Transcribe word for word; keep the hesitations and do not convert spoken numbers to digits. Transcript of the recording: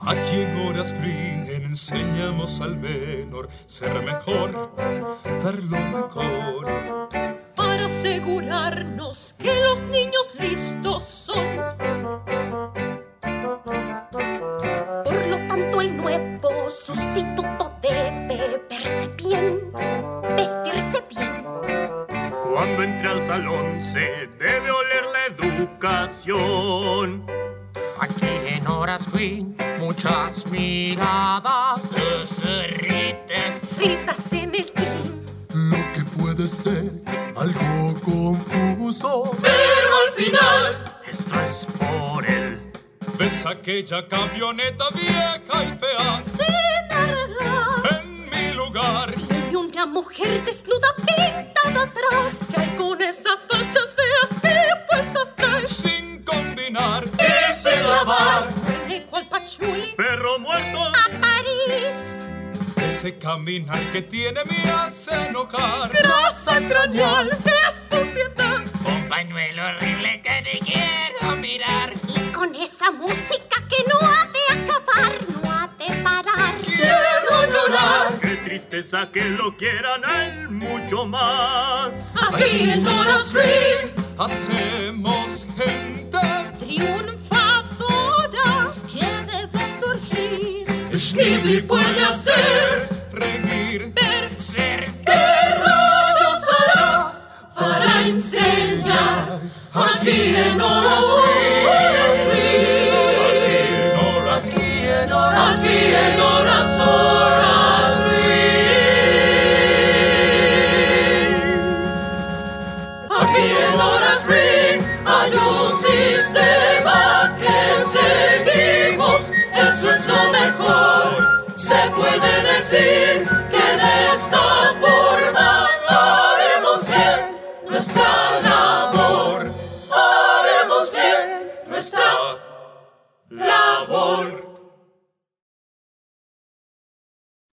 Aquí en Horas Green enseñamos al menor ser mejor, dar lo mejor. Para asegurarnos que los niños listos son. Por lo tanto, el nuevo sustituto debe verse bien, vestirse bien. Cuando entre al salón se debe oler la educación. Aquí en Horas Green, muchas miradas, Cerrites, risas en el gym. Lo que puede ser algo confuso, Pero al final, Esto es por él. ves aquella camioneta vieja y fea sin arreglar. en mi lugar. Tiene una mujer desnuda pintada atrás. Que hay con esas fachas feas que puestas trae. Sin combinar Y sin lavar. Huele cual pachuli Perro muerto. a París. ese caminar que tiene me hace enojar. Grasa craneal, es sociedad. un pañuelo horrible que te quiero mirar. Y con esa música que no ha de acabar, no ha de parar. Quiero llorar. Qué tristeza que lo quieran a él mucho más. Aquí en Horas Green, Hacemos gente. triunfadora, que debe surgir. Schneebly puede hacer reír. ver Ser qué rayos hará para enseñar. Aquí en Horas Green, Horas aquí en Horas, aquí en Horas, Horas Green. Aquí en Horas